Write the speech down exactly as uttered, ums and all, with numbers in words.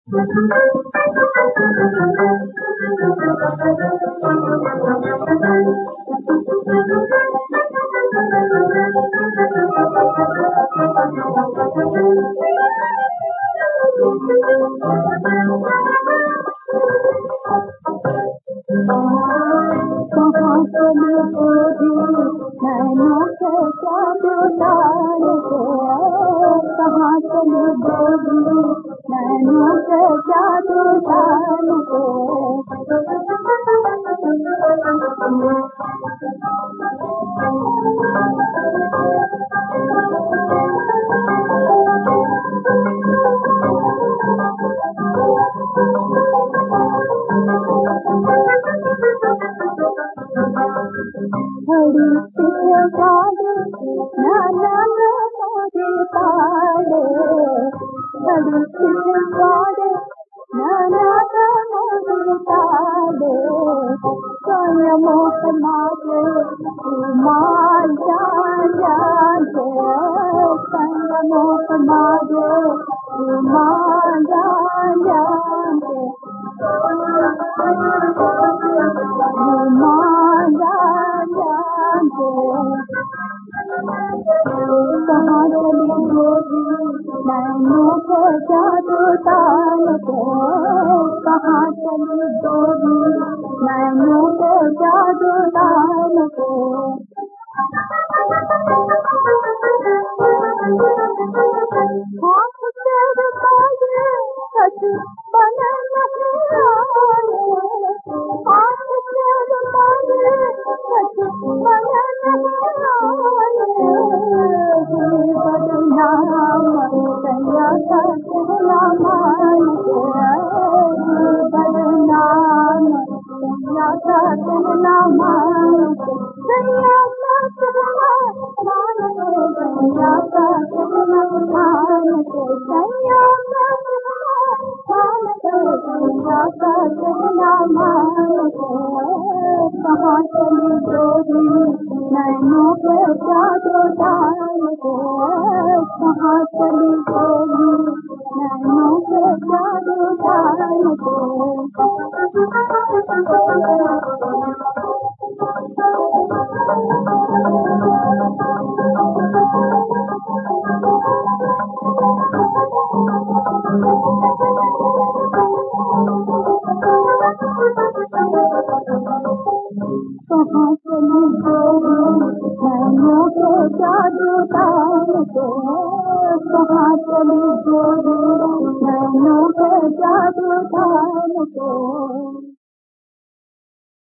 कहाँ चली गोरी नैनों के जादू डाल के, कहाँ चली गोरी नैनों के जादू डाल के। हरी सिलवाड़े नाना मोरे ताड़े, हरी सिलवाड़े नाना मोरे ताड़े। स्वयं मारे मार जान जान के, स्वयं मारे मार जान जान के। कहाँ चली गोरी नैनों के जादू डाल के, कहाँ चली गोरी नैनों के जादू डाल के। हाथ तेरे बाजे सच बन नहीं आए, हाथ तेरे बाजे सच बन नहीं आए। बदनाम सैया का कहना मान के, बदनाम सैया का कहना मान के। सैया का कहना मान के, सैया का कहना मान के, सैया का कहना मान के, सैया का कहना मान के। कहाँ चली गोरी नैनों के जादू डाल के, कहाँ चली गोरी नैनों के जादू डाल के। कहाँ चली गोरी नैनों के जादू डाल के, कहाँ चली गोरी नैनों के जादू डाल के।